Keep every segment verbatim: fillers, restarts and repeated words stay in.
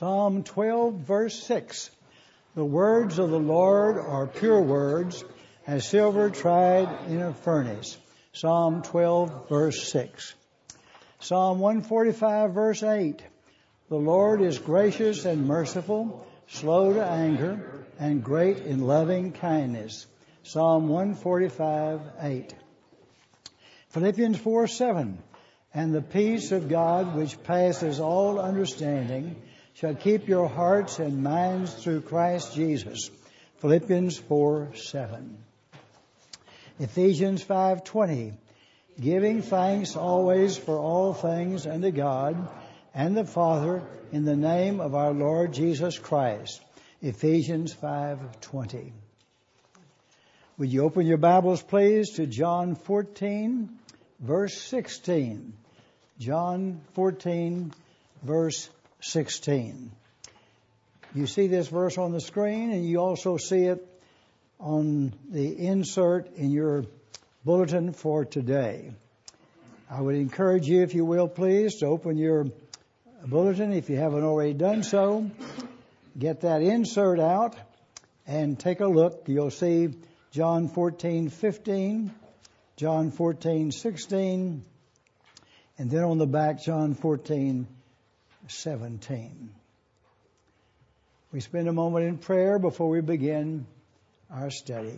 Psalm twelve, verse six. The words of the Lord are pure words, as silver tried in a furnace. Psalm twelve, verse six. Psalm one forty-five, verse eight. The Lord is gracious and merciful, slow to anger, and great in loving kindness. Psalm one forty-five, eight. Philippians four, seven. And the peace of God, which passes all understanding, shall keep your hearts and minds through Christ Jesus. Philippians four, seven. Ephesians five, twenty. Giving thanks always for all things unto God and the Father in the name of our Lord Jesus Christ. Ephesians five, twenty. Would you open your Bibles, please, to John fourteen, verse sixteen. John fourteen, verse sixteen. You see this verse on the screen, and you also see it on the insert in your bulletin for today. I would encourage you, if you will, please, to open your bulletin if you haven't already done so. Get that insert out and take a look. You'll see John fourteen, fifteen, John fourteen, sixteen, and then on the back, John fourteen, seventeen. We spend a moment in prayer before we begin our study.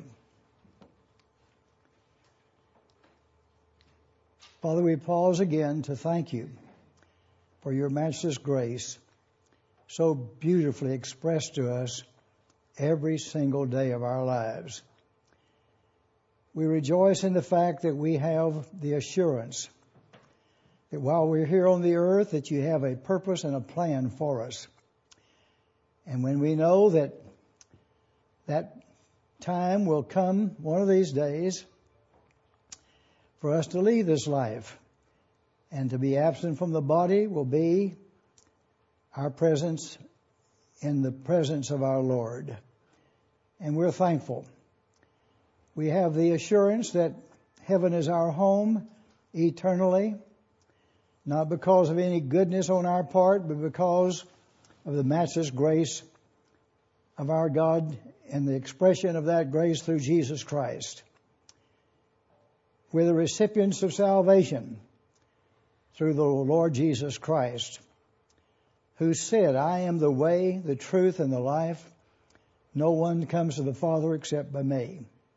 Father, we pause again to thank you for your matchless grace, so beautifully expressed to us every single day of our lives. We rejoice in the fact that we have the assurance that while we're here on the earth, that you have a purpose and a plan for us. And when we know that that time will come one of these days for us to leave this life, and to be absent from the body will be our presence in the presence of our Lord. And we're thankful. We have the assurance that heaven is our home eternally, not because of any goodness on our part, but because of the matchless grace of our God and the expression of that grace through Jesus Christ. We're the recipients of salvation through the Lord Jesus Christ, who said, I am the way, the truth, and the life. No one comes to the Father except by me.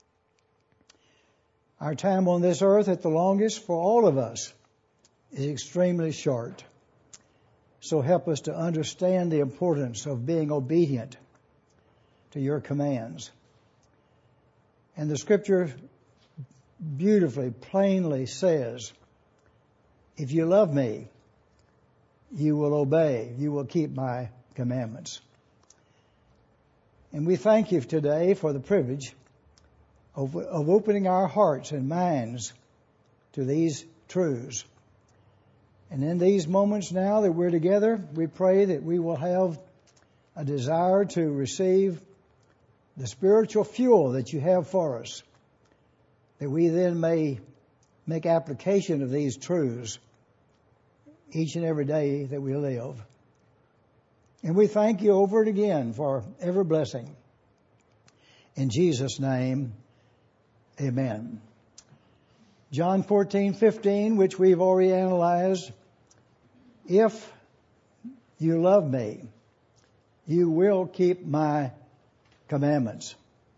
Our time on this earth, at the longest for all of us, is extremely short. So help us to understand the importance of being obedient to your commands. And the Scripture beautifully, plainly says, if you love me, you will obey, you will keep my commandments. And we thank you today for the privilege of, of opening our hearts and minds to these truths. And in these moments now that we're together, we pray that we will have a desire to receive the spiritual fuel that you have for us, that we then may make application of these truths each and every day that we live. And we thank you over and again for every blessing. In Jesus' name, amen. John fourteen, fifteen, which we've already analyzed. If you love me, you will keep my commandments.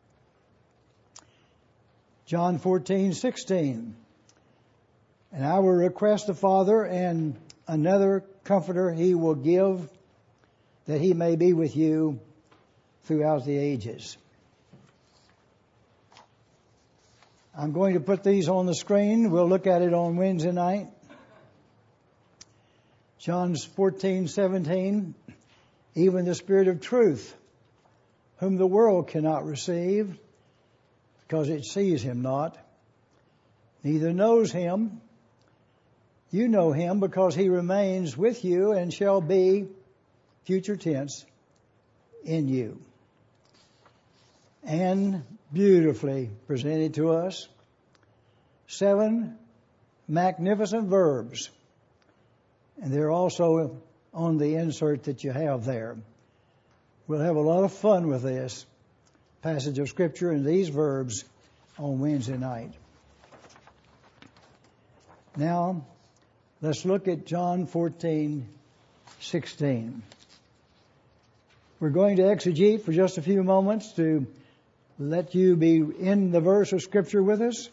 John fourteen, sixteen. And I will request the Father, and another Comforter he will give, that he may be with you throughout the ages. I'm going to put these on the screen. We'll look at it on Wednesday night. John fourteen, seventeen. Even the Spirit of truth, whom the world cannot receive, because it sees him not, neither knows him. You know him, because he remains with you and shall be, future tense, in you. And beautifully presented to us, seven magnificent verbs. And they're also on the insert that you have there. We'll have a lot of fun with this passage of Scripture and these verbs on Wednesday night. Now, let's look at John fourteen sixteen. We're going to exegete for just a few moments to let you be in the verse of Scripture with us.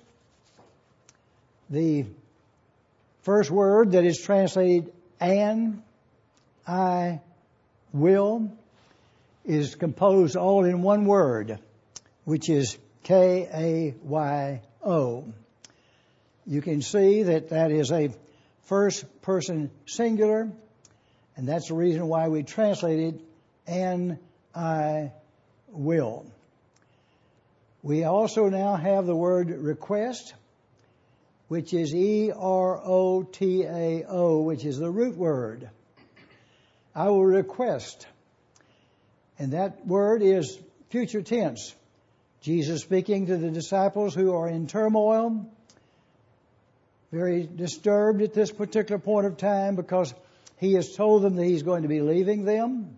The first word that is translated "and I will" is composed all in one word, which is K A Y O. You can see that that is a first person singular, and that's the reason why we translated "and I will." We also now have the word request, which is E R O T A O, which is the root word. I will request. And that word is future tense. Jesus speaking to the disciples who are in turmoil, very disturbed at this particular point of time because he has told them that he's going to be leaving them.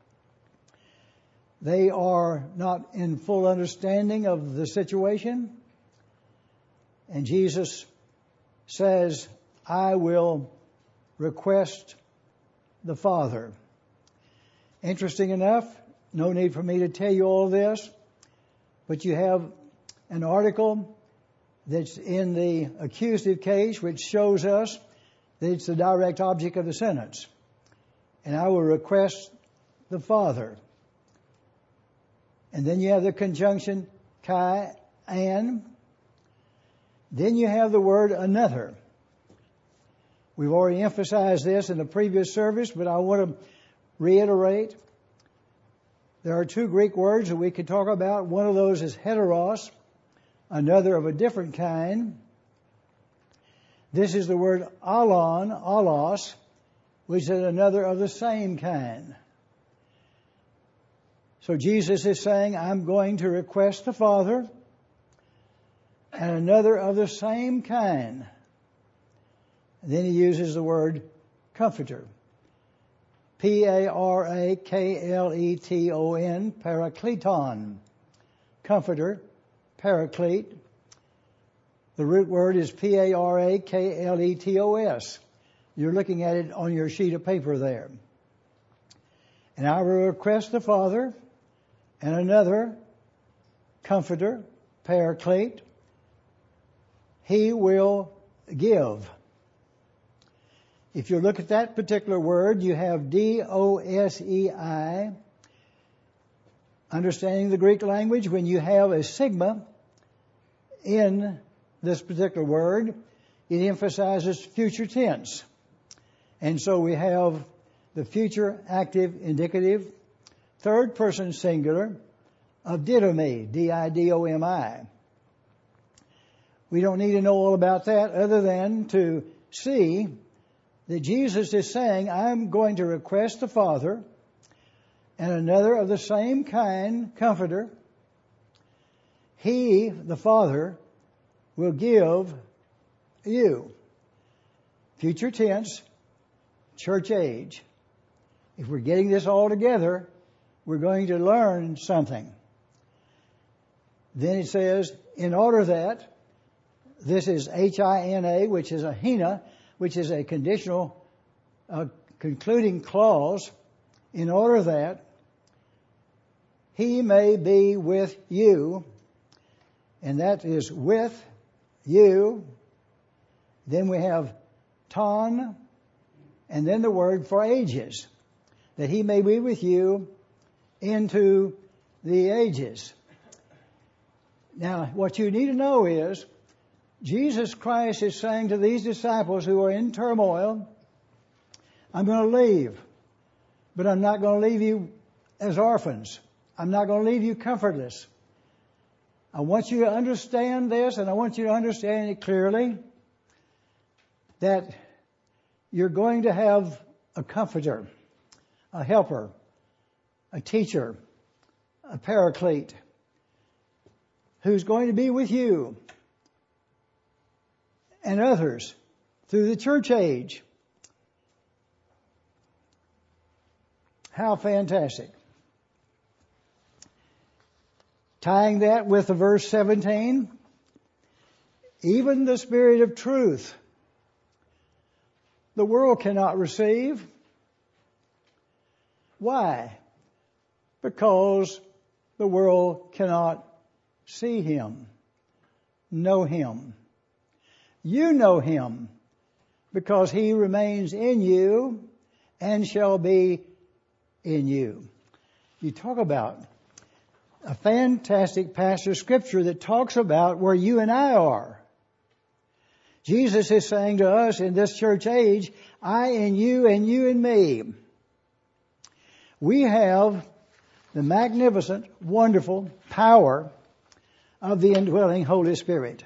They are not in full understanding of the situation. And Jesus says, I will request the Father. Interesting enough, no need for me to tell you all this, but you have an article that's in the accusative case which shows us that it's the direct object of the sentence. And I will request the Father. And then you have the conjunction kai, and. Then you have the word another. We've already emphasized this in the previous service, but I want to reiterate. There are two Greek words that we could talk about. One of those is heteros, another of a different kind. This is the word alon, alos, which is another of the same kind. So Jesus is saying, I'm going to request the Father, and another of the same kind. And then he uses the word comforter. P A R A K L E T O N, parakleton. Comforter, paraclete. The root word is P A R A K L E T O S. You're looking at it on your sheet of paper there. And I will request the Father, and another comforter, paraclete, he will give. If you look at that particular word, you have D O S E I. Understanding the Greek language, when you have a sigma in this particular word, it emphasizes future tense. And so we have the future active indicative, third person singular of didomi, D I D O M I. We don't need to know all about that other than to see that Jesus is saying, I'm going to request the Father and another of the same kind, comforter. He, the Father, will give you. Future tense, church age. If we're getting this all together, we're going to learn something. Then it says, in order that, this is H I N A, which is a hina, which is a conditional uh, concluding clause, in order that he may be with you, and that is with you. Then we have ton, and then the word for ages, that he may be with you into the ages. Now, what you need to know is, Jesus Christ is saying to these disciples who are in turmoil, I'm going to leave, but I'm not going to leave you as orphans. I'm not going to leave you comfortless. I want you to understand this, and I want you to understand it clearly, that you're going to have a comforter, a helper, a teacher, a paraclete, who's going to be with you and others through the church age. How fantastic. Tying that with the verse seventeen, even the Spirit of truth, the world cannot receive. Why? Because the world cannot see Him, know Him. You know Him because He remains in you and shall be in you. You talk about a fantastic passage of Scripture that talks about where you and I are. Jesus is saying to us in this church age, I and you and you and me. We have the magnificent, wonderful power of the indwelling Holy Spirit.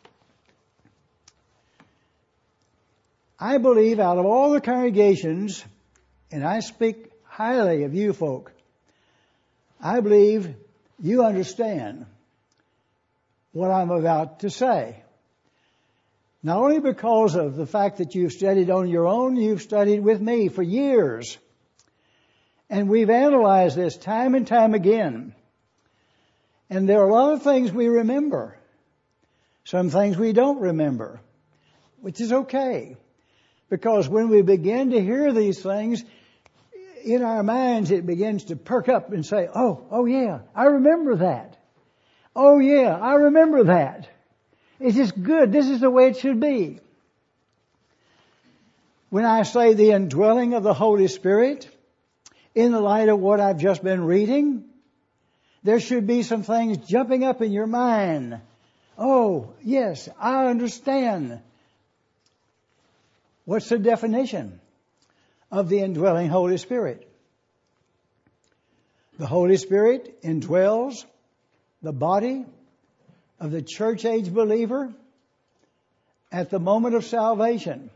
I believe out of all the congregations, and I speak highly of you folk, I believe you understand what I'm about to say. Not only because of the fact that you've studied on your own, you've studied with me for years. And we've analyzed this time and time again. And there are a lot of things we remember. Some things we don't remember, which is okay. Because when we begin to hear these things, in our minds it begins to perk up and say, oh, oh yeah, I remember that. Oh yeah, I remember that. It's just good. This is the way it should be. When I say the indwelling of the Holy Spirit, in the light of what I've just been reading, there should be some things jumping up in your mind. Oh, yes, I understand. What's the definition of the indwelling Holy Spirit? The Holy Spirit indwells the body of the church age believer at the moment of salvation.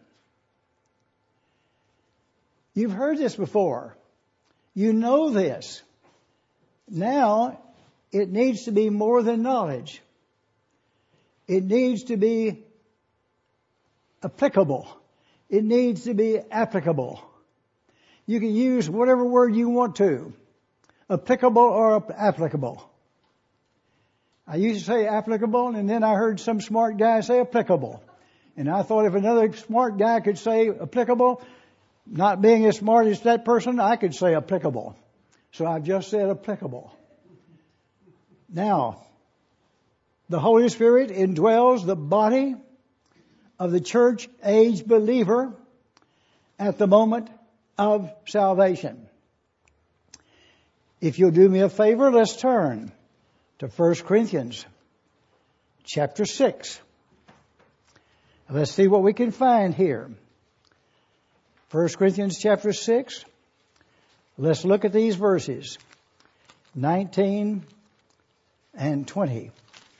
You've heard this before. You know this. Now, it needs to be more than knowledge. It needs to be applicable. It needs to be applicable. You can use whatever word you want to. Applicable or applicable. I used to say applicable, and then I heard some smart guy say applicable. And I thought if another smart guy could say applicable, not being as smart as that person, I could say applicable. So I've just said applicable. Now, the Holy Spirit indwells the body of the church age believer at the moment of salvation. If you'll do me a favor, let's turn to First Corinthians chapter six. Let's see what we can find here. First Corinthians chapter six. Let's look at these verses, nineteen and twenty.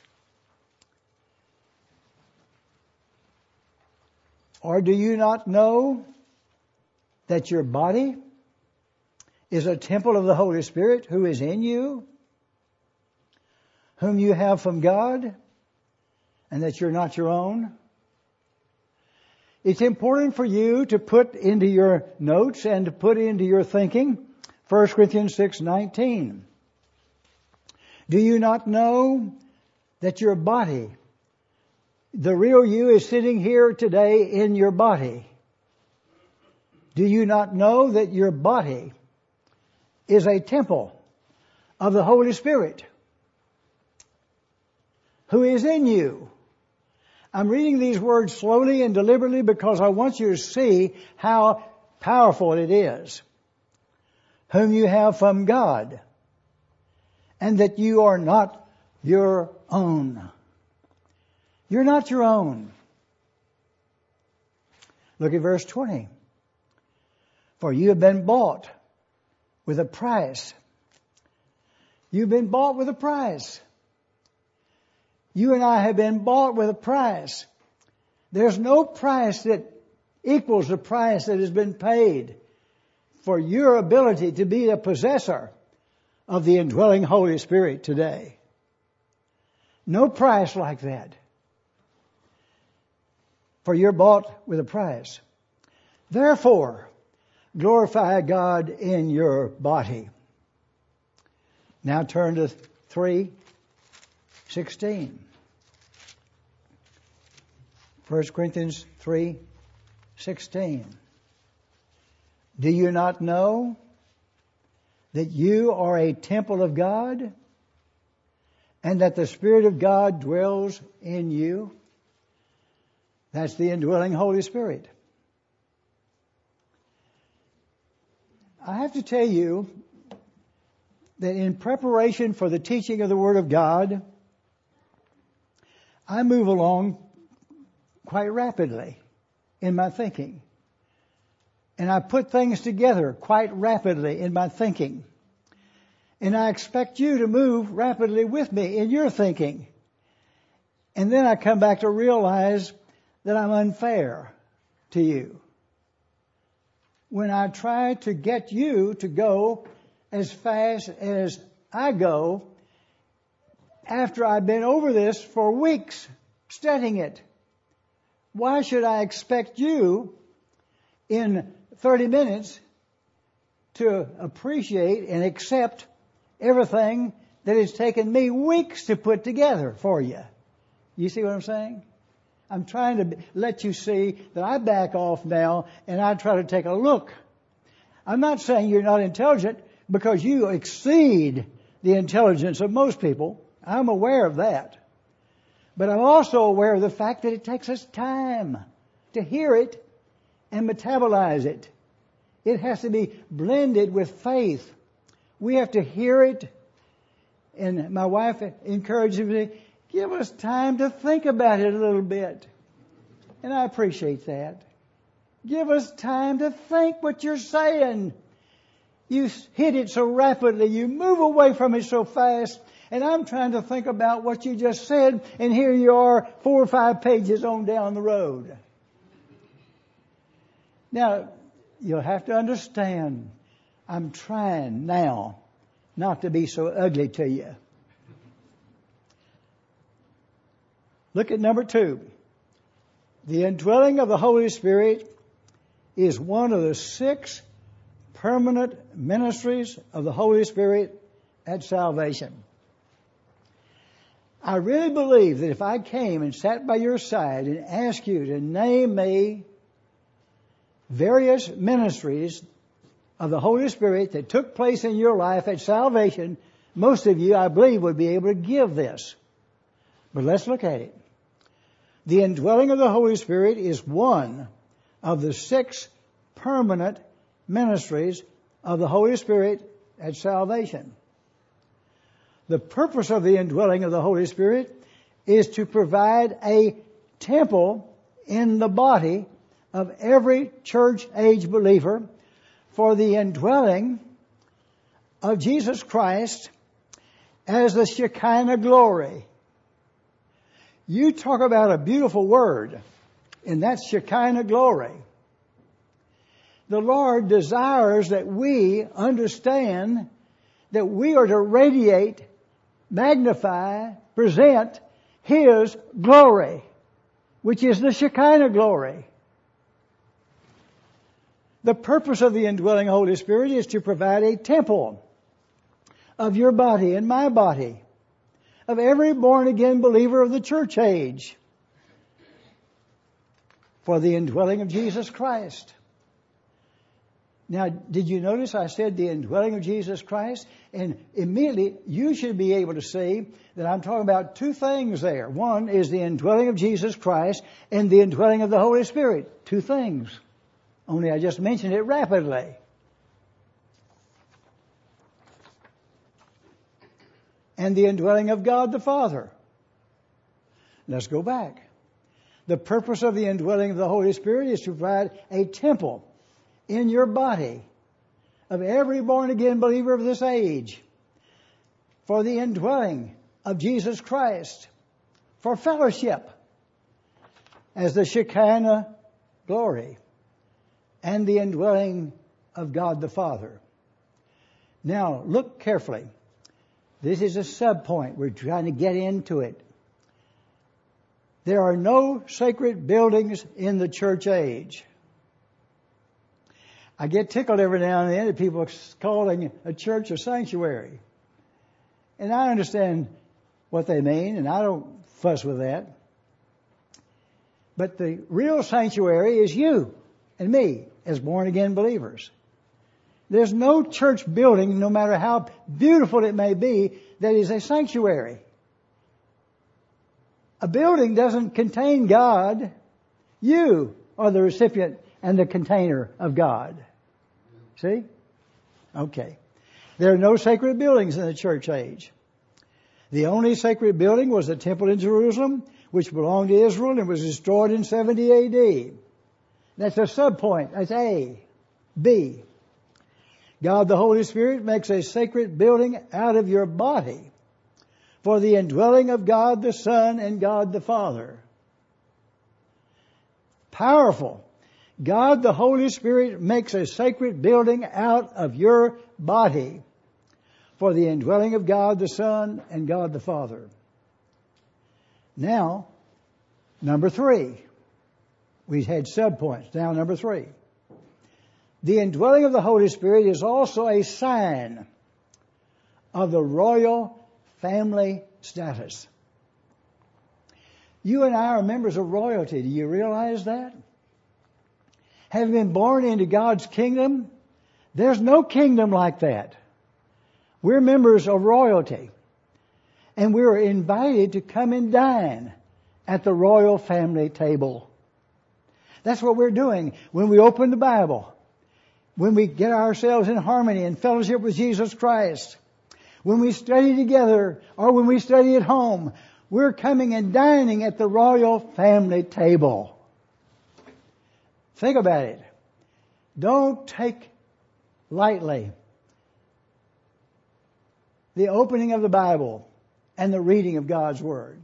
Or do you not know that your body is a temple of the Holy Spirit who is in you, whom you have from God, and that you're not your own? It's important for you to put into your notes and to put into your thinking First Corinthians six nineteen. Do you not know that your body, the real you, is sitting here today in your body? Do you not know that your body is a temple of the Holy Spirit who is in you? I'm reading these words slowly and deliberately because I want you to see how powerful it is. Whom you have from God, and that you are not your own. You're not your own. Look at verse twenty. For you have been bought with a price. You've been bought with a price. You and I have been bought with a price. There's no price that equals the price that has been paid for your ability to be a possessor of the indwelling Holy Spirit today. No price like that. For you're bought with a price. Therefore, glorify God in your body. Now turn to three sixteen. First Corinthians three sixteen. Do you not know that you are a temple of God and that the Spirit of God dwells in you? That's the indwelling Holy Spirit. I have to tell you that in preparation for the teaching of the Word of God, I move along quite rapidly in my thinking. And I put things together quite rapidly in my thinking. And I expect you to move rapidly with me in your thinking. And then I come back to realize that I'm unfair to you when I try to get you to go as fast as I go after I've been over this for weeks studying it. Why should I expect you in thirty minutes to appreciate and accept everything that has taken me weeks to put together for you? You see what I'm saying? I'm trying to let you see that I back off now and I try to take a look. I'm not saying you're not intelligent because you exceed the intelligence of most people. I'm aware of that. But I'm also aware of the fact that it takes us time to hear it and metabolize it. It has to be blended with faith. We have to hear it. And my wife encourages me, give us time to think about it a little bit. And I appreciate that. Give us time to think what you're saying. You hit it so rapidly. You move away from it so fast. And I'm trying to think about what you just said. And here you are four or five pages on down the road. Now, you'll have to understand, I'm trying now not to be so ugly to you. Look at number two. The indwelling of the Holy Spirit is one of the six permanent ministries of the Holy Spirit at salvation. I really believe that if I came and sat by your side and asked you to name me various ministries of the Holy Spirit that took place in your life at salvation, most of you, I believe, would be able to give this. But let's look at it. The indwelling of the Holy Spirit is one of the six permanent ministries of the Holy Spirit at salvation. The purpose of the indwelling of the Holy Spirit is to provide a temple in the body of every church-age believer for the indwelling of Jesus Christ as the Shekinah glory. You talk about a beautiful word, and that's Shekinah glory. The Lord desires that we understand that we are to radiate, magnify, present His glory, which is the Shekinah glory. The purpose of the indwelling Holy Spirit is to provide a temple of your body and my body, of every born-again believer of the church age, for the indwelling of Jesus Christ. Now, did you notice I said the indwelling of Jesus Christ? And immediately you should be able to see that I'm talking about two things there. One is the indwelling of Jesus Christ and the indwelling of the Holy Spirit. Two things. Only I just mentioned it rapidly. And the indwelling of God the Father. Let's go back. The purpose of the indwelling of the Holy Spirit is to provide a temple in your body of every born-again believer of this age for the indwelling of Jesus Christ, for fellowship as the Shekinah glory, and the indwelling of God the Father. Now, look carefully. This is a sub-point. We're trying to get into it. There are no sacred buildings in the church age. I get tickled every now and then at people calling a church a sanctuary. And I understand what they mean, and I don't fuss with that. But the real sanctuary is you and me as born-again believers. There's no church building, no matter how beautiful it may be, that is a sanctuary. A building doesn't contain God. You are the recipient and the container of God. See? Okay. There are no sacred buildings in the church age. The only sacred building was the temple in Jerusalem, which belonged to Israel and was destroyed in seventy A D. That's a subpoint. That's A. B. God the Holy Spirit makes a sacred building out of your body for the indwelling of God the Son and God the Father. Powerful. God the Holy Spirit makes a sacred building out of your body for the indwelling of God the Son and God the Father. Now, number three. We had subpoints. Now number three. The indwelling of the Holy Spirit is also a sign of the royal family status. You and I are members of royalty. Do you realize that? Having been born into God's kingdom, there's no kingdom like that. We're members of royalty. And we're invited to come and dine at the royal family table. That's what we're doing when we open the Bible. When we get ourselves in harmony and fellowship with Jesus Christ. When we study together or when we study at home. We're coming and dining at the royal family table. Think about it. Don't take lightly the opening of the Bible and the reading of God's Word.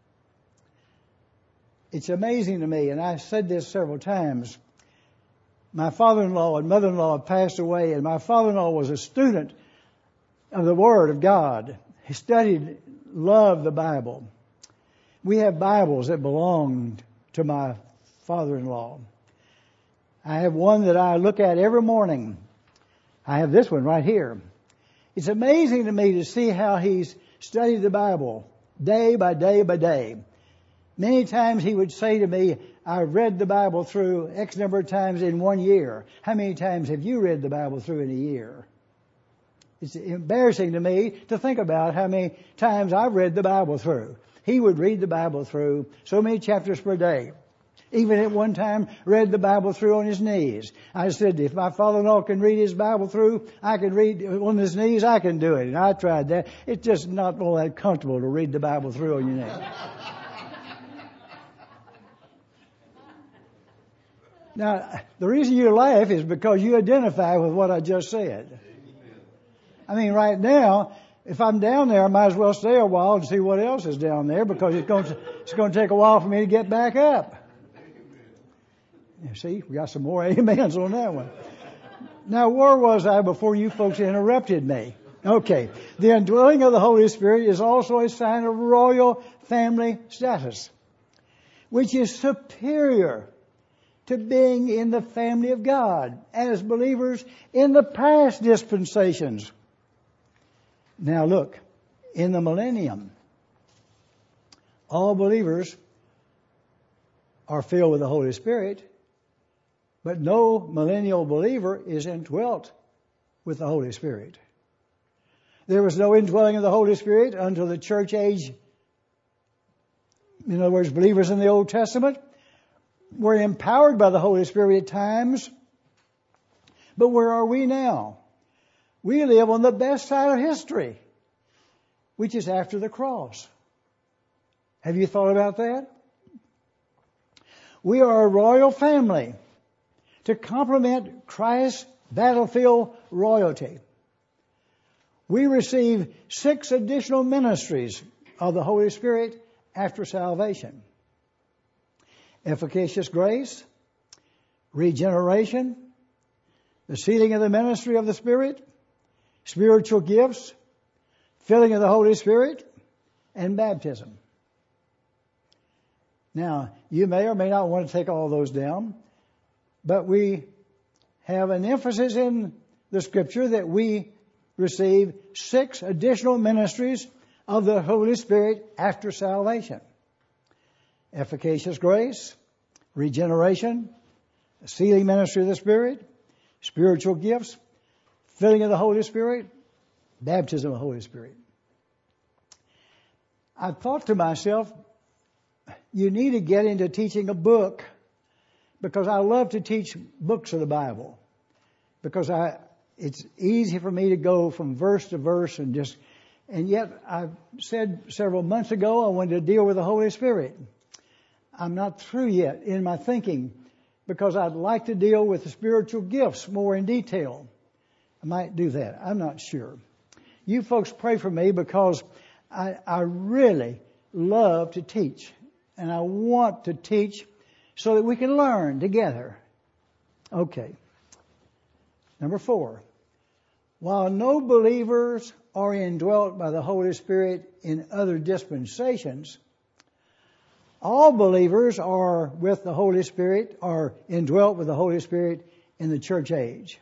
It's amazing to me, and I've said this several times. My father-in-law and mother-in-law have passed away, and my father-in-law was a student of the Word of God. He studied, loved the Bible. We have Bibles that belonged to my father-in-law. I have one that I look at every morning. I have this one right here. It's amazing to me to see how he's studied the Bible day by day by day. Many times he would say to me, I read the Bible through X number of times in one year. How many times have you read the Bible through in a year? It's embarrassing to me to think about how many times I've read the Bible through. He would read the Bible through so many chapters per day. Even at one time, read the Bible through on his knees. I said, if my father-in-law can read his Bible through, I can read on his knees, I can do it. And I tried that. It's just not all that comfortable to read the Bible through on your knees. Now, the reason you laugh is because you identify with what I just said. I mean, right now, if I'm down there, I might as well stay a while and see what else is down there because it's going to, it's going to take a while for me to get back up. You see, we got some more amens on that one. Now, where was I before you folks interrupted me? Okay. The indwelling of the Holy Spirit is also a sign of royal family status, which is superior to being in the family of God as believers in the past dispensations. Now look, in the millennium, all believers are filled with the Holy Spirit, but no millennial believer is indwelt with the Holy Spirit. There was no indwelling of the Holy Spirit until the church age. In other words, believers in the Old Testament were empowered by the Holy Spirit at times. But where are we now? We live on the best side of history, which is after the cross. Have you thought about that? We are a royal family to complement Christ's battlefield royalty. We receive six additional ministries of the Holy Spirit after salvation. Efficacious grace, regeneration, the sealing of the ministry of the Spirit, spiritual gifts, filling of the Holy Spirit, and baptism. Now, you may or may not want to take all those down, but we have an emphasis in the Scripture that we receive six additional ministries of the Holy Spirit after salvation. Efficacious grace, regeneration, the sealing ministry of the Spirit, spiritual gifts, filling of the Holy Spirit, baptism of the Holy Spirit. I thought to myself, you need to get into teaching a book, because I love to teach books of the Bible, because I it's easy for me to go from verse to verse and just, and yet I said several months ago I wanted to deal with the Holy Spirit. I'm not through yet in my thinking, because I'd like to deal with the spiritual gifts more in detail. I might do that. I'm not sure. You folks pray for me, because I, I really love to teach, and I want to teach so that we can learn together. Okay. Number four. While no believers are indwelt by the Holy Spirit in other dispensations, all believers are with the Holy Spirit, are indwelt with the Holy Spirit in the church age.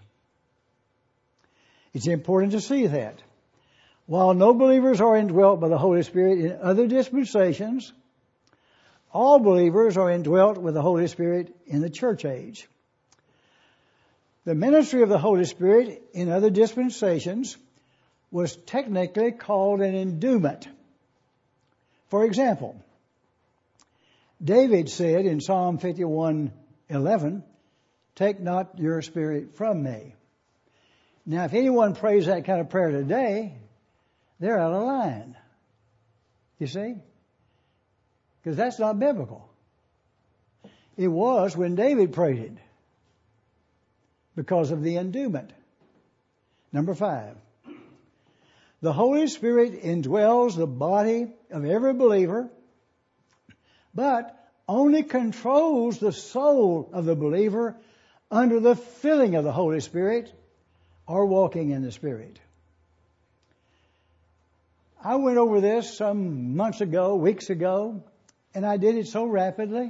It's important to see that. While no believers are indwelt by the Holy Spirit in other dispensations, all believers are indwelt with the Holy Spirit in the church age. The ministry of the Holy Spirit in other dispensations was technically called an endowment. For example, David said in Psalm fifty-one eleven, "Take not your spirit from me." Now, if anyone prays that kind of prayer today, they're out of line. You see? Because that's not biblical. It was when David prayed it, because of the endowment. Number five. The Holy Spirit indwells the body of every believer, but only controls the soul of the believer under the filling of the Holy Spirit or walking in the Spirit. I went over this some months ago, weeks ago, and I did it so rapidly.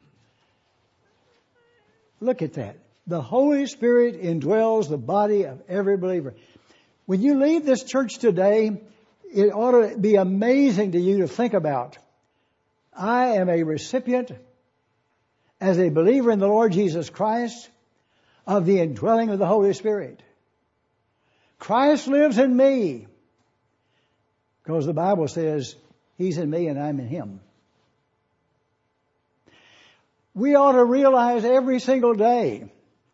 Look at that. The Holy Spirit indwells the body of every believer. When you leave this church today, it ought to be amazing to you to think about. I am a recipient, as a believer in the Lord Jesus Christ, of the indwelling of the Holy Spirit. Christ lives in me, because the Bible says He's in me and I'm in Him. We ought to realize every single day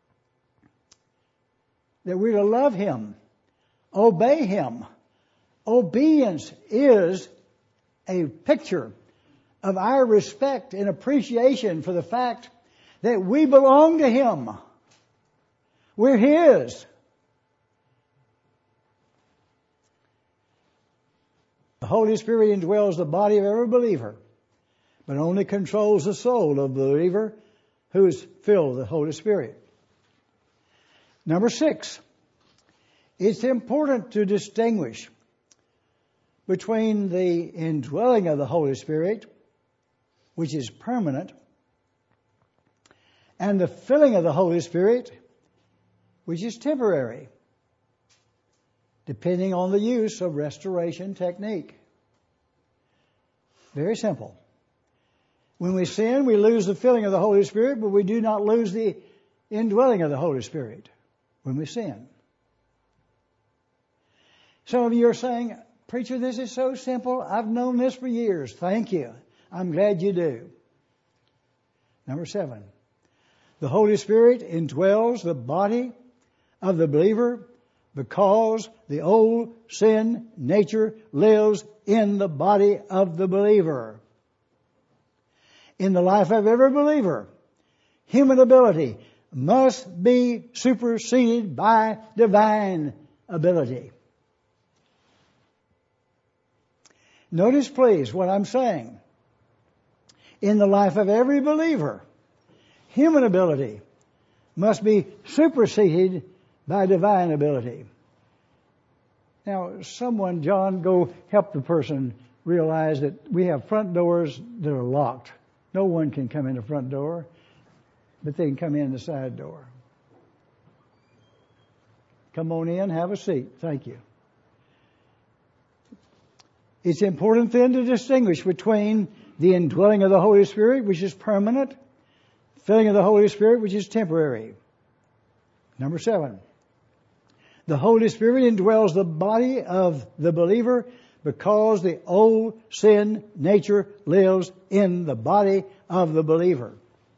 that we're to love Him, obey Him. Obedience is a picture of our respect and appreciation for the fact that we belong to Him. We're His. The Holy Spirit indwells the body of every believer, but only controls the soul of the believer who is filled with the Holy Spirit. Number six, it's important to distinguish between the indwelling of the Holy Spirit, which is permanent, and the filling of the Holy Spirit, which is temporary, depending on the use of restoration technique. Very simple. When we sin, we lose the filling of the Holy Spirit, but we do not lose the indwelling of the Holy Spirit when we sin. Some of you are saying, "Preacher, this is so simple. I've known this for years." Thank you. I'm glad you do. Number seven. The Holy Spirit indwells the body of the believer because the old sin nature lives in the body of the believer. In the life of every believer, human ability must be superseded by divine ability. Notice, please, what I'm saying. In the life of every believer, human ability must be superseded by divine ability. Now, someone, John, go help the person realize that we have front doors that are locked. No one can come in the front door, but they can come in the side door. Come on in, have a seat. Thank you. It's important then to distinguish between the indwelling of the Holy Spirit, which is permanent, filling of the Holy Spirit, which is temporary. Number seven. The Holy Spirit indwells the body of the believer because the old sin nature lives in the body of the believer.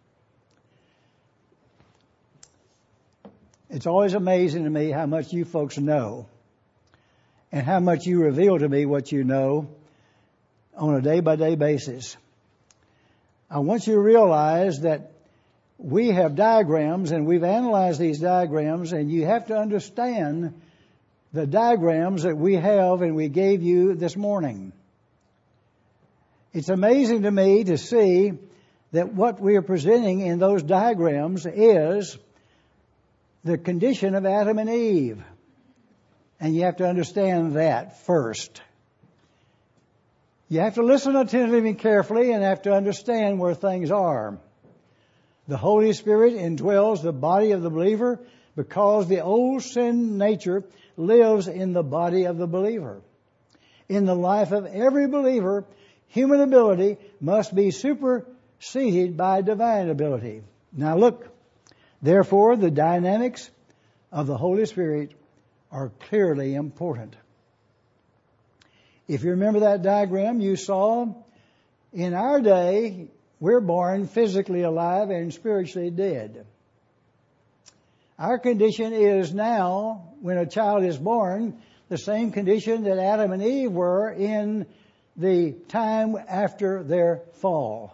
It's always amazing to me how much you folks know and how much you reveal to me what you know on a day-by-day basis. I want you to realize that we have diagrams and we've analyzed these diagrams, and you have to understand the diagrams that we have and we gave you this morning. It's amazing to me to see that what we are presenting in those diagrams is the condition of Adam and Eve. And you have to understand that first. You have to listen attentively and carefully and have to understand where things are. The Holy Spirit indwells the body of the believer because the old sin nature lives in the body of the believer. In the life of every believer, human ability must be superseded by divine ability. Now look, therefore the dynamics of the Holy Spirit are clearly important. If you remember that diagram you saw, in our day, we're born physically alive and spiritually dead. Our condition is now, when a child is born, the same condition that Adam and Eve were in the time after their fall.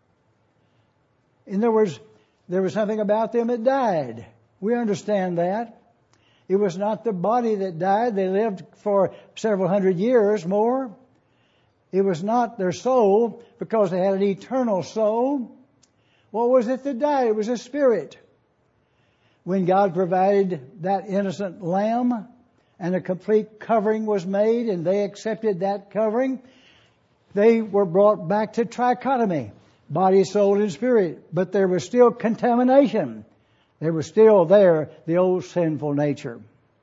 In other words, there was something about them that died. We understand that. It was not the body that died. They lived for several hundred years more. It was not their soul, because they had an eternal soul. What was it that died? It was a spirit. When God provided that innocent lamb and a complete covering was made and they accepted that covering, they were brought back to trichotomy, body, soul, and spirit. But there was still contamination. There was still there the old sinful nature.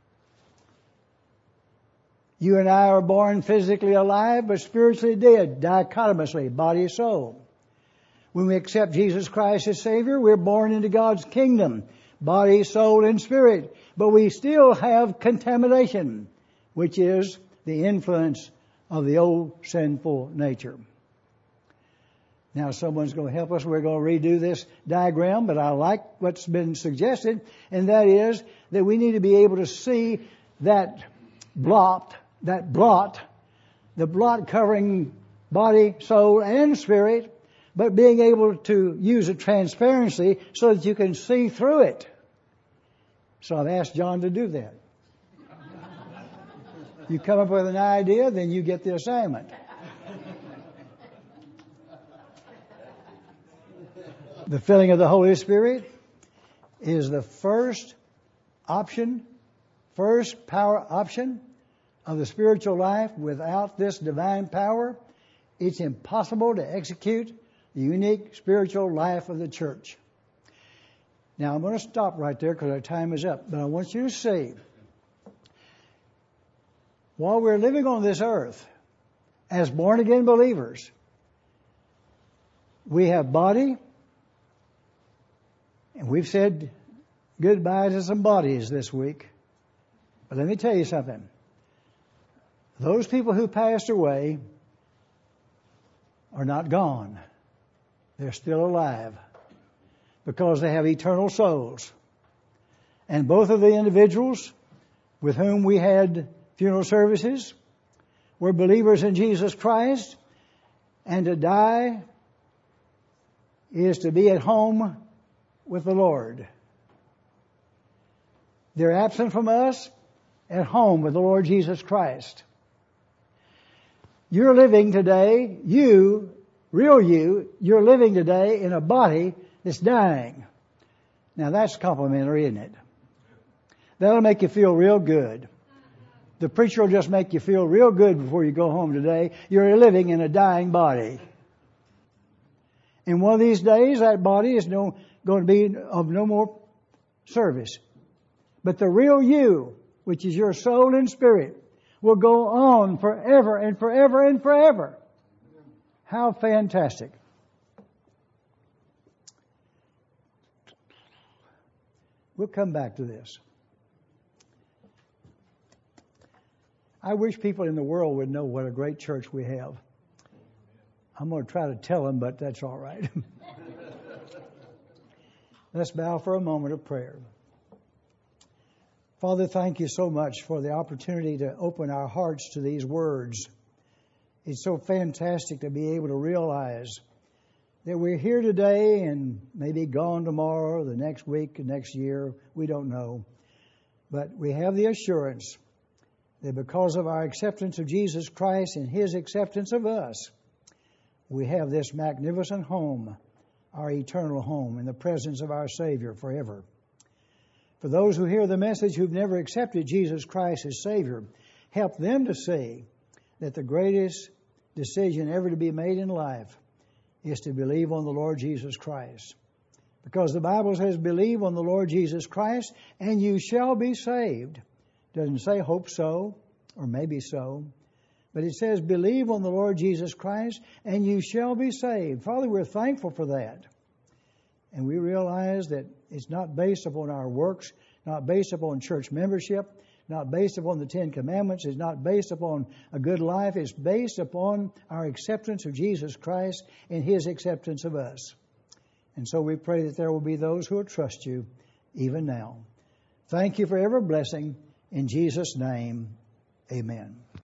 You and I are born physically alive, but spiritually dead, dichotomously, body, soul. When we accept Jesus Christ as Savior, we're born into God's kingdom, body, soul, and spirit. But we still have contamination, which is the influence of the old sinful nature. Now someone's going to help us. We're going to redo this diagram, but I like what's been suggested, and that is that we need to be able to see that blot, that blot, the blot covering body, soul, and spirit, but being able to use a transparency so that you can see through it. So I've asked John to do that. You come up with an idea, then you get the assignment. The filling of the Holy Spirit is the first option, first power option of the spiritual life. Without this divine power, it's impossible to execute the unique spiritual life of the church. Now I'm going to stop right there because our time is up, but I want you to see, while we're living on this earth as born again believers, we have body, and we've said goodbye to some bodies this week. But let me tell you something. Those people who passed away are not gone. They're still alive because they have eternal souls. And both of the individuals with whom we had funeral services were believers in Jesus Christ. And to die is to be at home with the Lord. They're absent from us, at home with the Lord Jesus Christ. You're living today, you, real you, you're living today in a body that's dying. Now that's complimentary, isn't it? That'll make you feel real good. The preacher will just make you feel real good before you go home today. You're living in a dying body. And one of these days, that body is no, going to be of no more service. But the real you which is your soul and spirit, will go on forever and forever and forever. How fantastic. We'll come back to this. I wish people in the world would know what a great church we have. I'm going to try to tell them, but that's all right. Let's bow for a moment of prayer. Father, thank you so much for the opportunity to open our hearts to these words. It's so fantastic to be able to realize that we're here today and maybe gone tomorrow, the next week, the next year, we don't know. But we have the assurance that because of our acceptance of Jesus Christ and His acceptance of us, we have this magnificent home, our eternal home, in the presence of our Savior forever. For those who hear the message who've never accepted Jesus Christ as Savior, help them to see that the greatest decision ever to be made in life is to believe on the Lord Jesus Christ. Because the Bible says, believe on the Lord Jesus Christ and you shall be saved. It doesn't say hope so or maybe so. But it says, believe on the Lord Jesus Christ and you shall be saved. Father, we're thankful for that. And we realize that it's not based upon our works, not based upon church membership, not based upon the Ten Commandments. It's not based upon a good life. It's based upon our acceptance of Jesus Christ and His acceptance of us. And so we pray that there will be those who will trust you even now. Thank you for every blessing. In Jesus' name, amen.